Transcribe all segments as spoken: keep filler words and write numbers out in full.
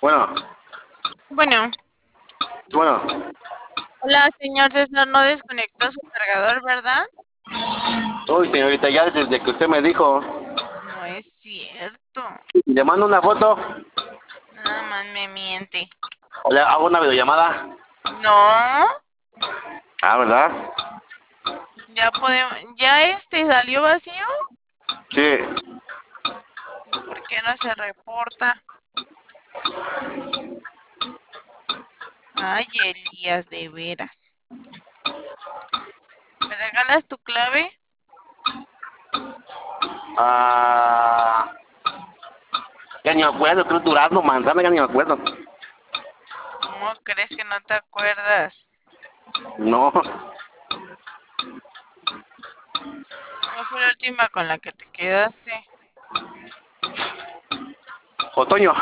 Bueno, Bueno, bueno. hola, señor César, no desconectó su cargador, ¿verdad? Uy, señorita, ya desde que usted me dijo, No es cierto. le mando una foto Nada más me miente. o le hago una videollamada. No, Ah, ¿verdad? ya podemos, ya este salió vacío. Sí. ¿Y por qué no se reporta? Ay, Elías, de veras. ¿Me regalas tu clave? Ah, ya ni me acuerdo, creo durazno, manzana, ya ni me acuerdo. ¿Cómo crees que no te acuerdas? No. ¿Cuál fue la última con la que te quedaste? Otoño.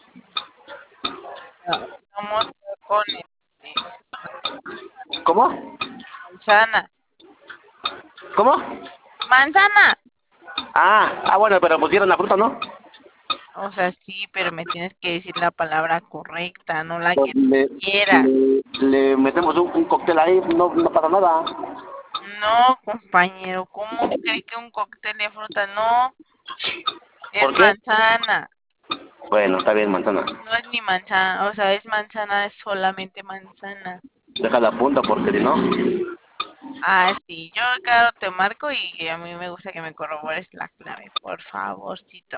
No, somos con este, ¿Cómo? manzana. ¿Cómo? ¡Manzana! Ah, ah, bueno, pero pusieron la fruta, ¿no? O sea, sí, pero me tienes que decir la palabra correcta, no la Pues que tú le, quieras. le, le metemos un, un cóctel ahí, no, no pasa nada. No, compañero, ¿cómo cree que un cóctel de fruta? No, es ¿Por qué? manzana. Bueno, está bien, manzana. No es ni manzana, o sea, es manzana, es solamente manzana. Deja la punta porque si no, Ah, sí, yo claro te marco y a mí me gusta que me corrobores la clave, por favorcito.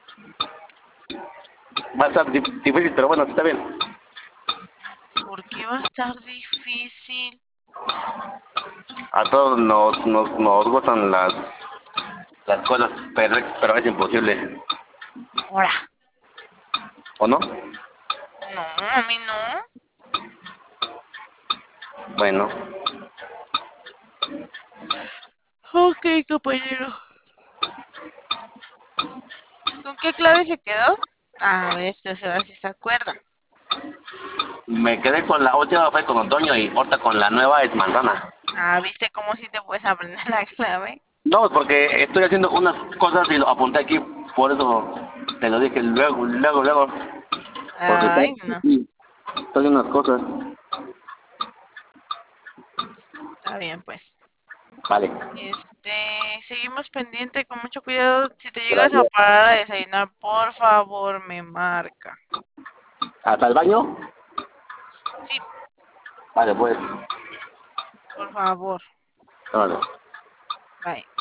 va a estar di- difícil, pero bueno, está bien. ¿Por qué va a estar difícil? A todos nos, nos, nos gustan las, las cosas perfectas, pero es imposible. Ahora, ¿O no? no, a mí no. Bueno, Ok, compañero. ¿Con qué clave se quedó? A ver, si ahora sí se acuerda. me quedé con la última, fue con otoño y ahorita con la nueva es manzana. Ah, ¿viste cómo si te puedes aprender la clave? No, porque estoy haciendo unas cosas y lo apunté aquí, por eso te lo dije luego, luego, luego. Porque está, Ay, no. estoy haciendo unas cosas. Está bien, pues. Vale, Este, seguimos pendiente con mucho cuidado. Si te llegas a gracias. parar a desayunar, por favor, me marca. ¿Hasta el baño? Sí, Vale, pues. por favor. Vale. Bye.